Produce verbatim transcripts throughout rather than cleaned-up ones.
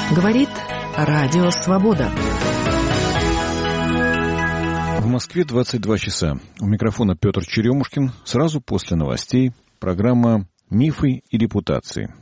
Говорит Радио Свобода. В Москве двадцать два часа. У микрофона Петр Черемушкин. Сразу после новостей программа «Мифы и репутации».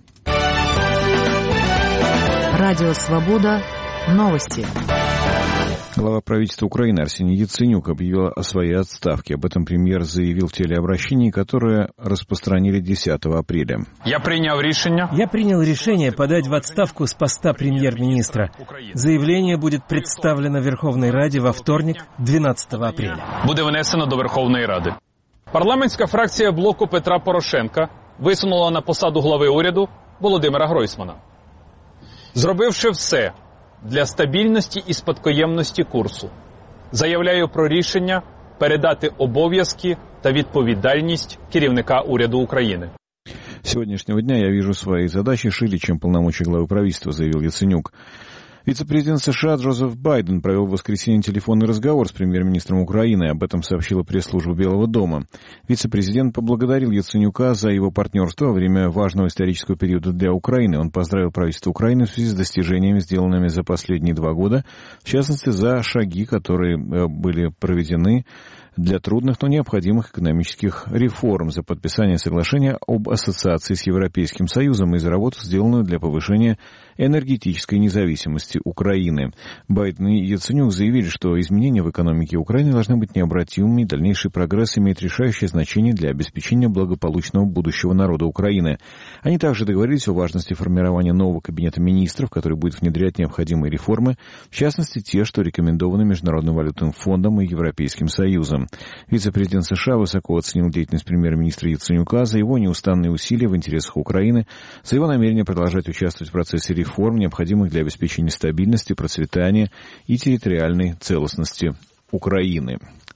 Радио Свобода. Новости. Глава правительства Украины Арсений Яценюк объявил о своей отставке. Об этом премьер заявил в телеобращении, которое распространили десятого апреля. Я принял решение. Я принял решение подать в отставку с поста премьер-министра. Заявление будет представлено Верховной Раді во вторник, двенадцатого апреля. Буде внесено до Верховної Ради. Парламентська фракція блоку Петра Порошенка висунула на посаду глави уряду Володимира Гройсмана. Зробивши все для стабільності і спадкоємності курсу, заявляю про рішення передати обов'язки та відповідальність керівника уряду України. С сегодняшнего дня я вижу свои задачи шире, чем полномочия главы правительства, заявил Яценюк. Вице-президент США Джозеф Байден провел в воскресенье телефонный разговор с премьер-министром Украины. Об этом сообщила пресс-служба Белого дома. Вице-президент поблагодарил Яценюка за его партнерство во время важного исторического периода для Украины. Он поздравил правительство Украины в связи с достижениями, сделанными за последние два года, в частности, за шаги, которые были проведены для трудных, но необходимых экономических реформ, за подписание соглашения об ассоциации с Европейским Союзом и за работу, сделанную для повышения энергетической независимости Украины. Байден и Яценюк заявили, что изменения в экономике Украины должны быть необратимыми, и дальнейший прогресс имеет решающее значение для обеспечения благополучного будущего народа Украины. Они также договорились о важности формирования нового кабинета министров, который будет внедрять необходимые реформы, в частности, те, что рекомендованы Международным валютным фондом и Европейским Союзом. Вице-президент США высоко оценил деятельность премьер-министра Яценюка за его неустанные усилия в интересах Украины, за его намерение продолжать участвовать в процессе реформ, необходимых для обеспечения стабильности, процветания и территориальной целостности Украины.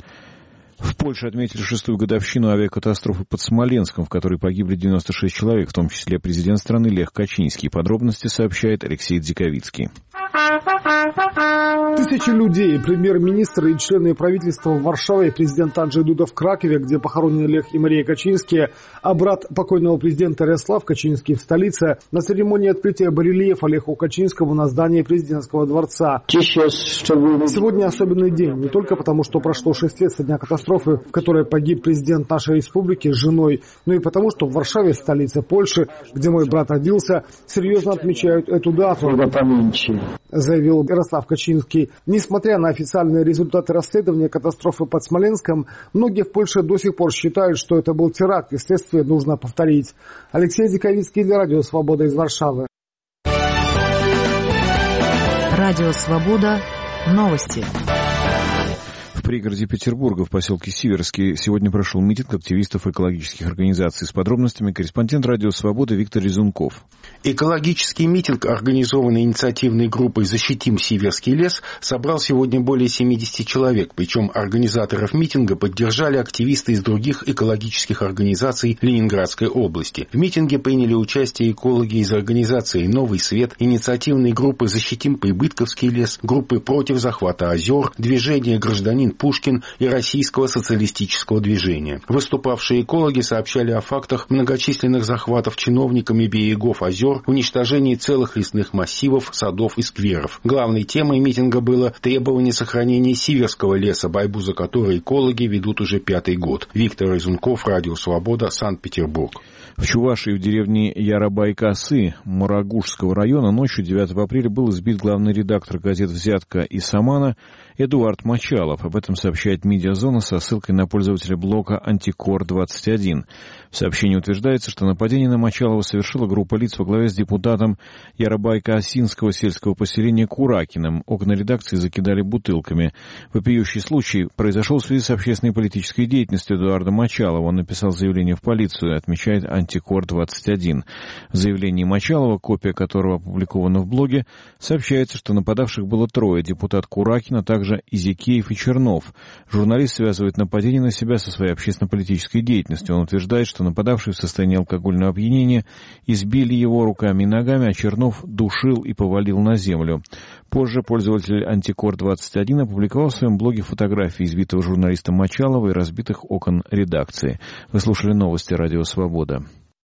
В Польше отметили шестую годовщину авиакатастрофы под Смоленском, в которой погибли девяносто шесть человек, в том числе президент страны Лех Качинский. Подробности сообщает Алексей Дзиковицкий. Тысячи людей, премьер-министр и члены правительства в Варшаве, президент Анджей Дуда в Кракове, где похоронены Лех и Мария Качинские, а брат покойного президента Ярослав Качинский в столице, на церемонии открытия барельефа Леху Качинскому на здании президентского дворца. Сегодня особенный день, не только потому, что прошло шесть лет со дня катастрофы, в которой погиб президент нашей республики с женой, но и потому, что в Варшаве, столице Польши, где мой брат родился, серьезно отмечают эту дату, заявил Ярослав Качинский. Несмотря на официальные результаты расследования катастрофы под Смоленском, многие в Польше до сих пор считают, что это был теракт, и следствие нужно повторить. Алексей Дзиковицкий для Радио Свобода из Варшавы. Радио Свобода. Новости. В пригороде Петербурга, в поселке Сиверский, сегодня прошел митинг активистов экологических организаций. С подробностями корреспондент Радио Свобода Виктор Резунков. Экологический митинг, организованный инициативной группой «Защитим Сиверский лес», собрал сегодня более семидесяти человек. Причем организаторов митинга поддержали активисты из других экологических организаций Ленинградской области. В митинге приняли участие экологи из организации «Новый свет», инициативной группы «Защитим Прибытковский лес», группы «Против захвата озер», движение «Гражданин Пушкин» и Российского социалистического движения. Выступавшие экологи сообщали о фактах многочисленных захватов чиновниками берегов озер, уничтожении целых лесных массивов, садов и скверов. Главной темой митинга было требование сохранения Сиверского леса, борьбу за который экологи ведут уже пятый год. Виктор Резунков, Радио Свобода, Санкт-Петербург. В Чувашии, в деревне Ярабай-Косы Мурагушского района, ночью девятого апреля был избит главный редактор газет «Взятка» и «Самана» Эдуард Мочалов. Об этом сообщает «Медиазона» со ссылкой на пользователя блога Антикор двадцать один. В сообщении утверждается, что нападение на Мочалова совершила группа лиц во главе с депутатом Ярабай-Косинского сельского поселения Куракиным. Окна редакции закидали бутылками. Вопиющий случай произошел в связи с общественной и политической деятельностью Эдуарда Мочалова. Он написал заявление в полицию, отмечает Антикор двадцать один. В заявлении Мочалова, копия которого опубликована в блоге, сообщается, что нападавших было трое: депутат Куракин, а также Изикеев и Чернов. Журналист связывает нападение на себя со своей общественно-политической деятельностью. Он утверждает, что нападавшие в состоянии алкогольного опьянения избили его руками и ногами, а Чернов душил и повалил на землю. Позже пользователь Антикор двадцать один опубликовал в своем блоге фотографии избитого журналиста Мочалова и разбитых окон редакции. Вы слушали новости Радио Свобода.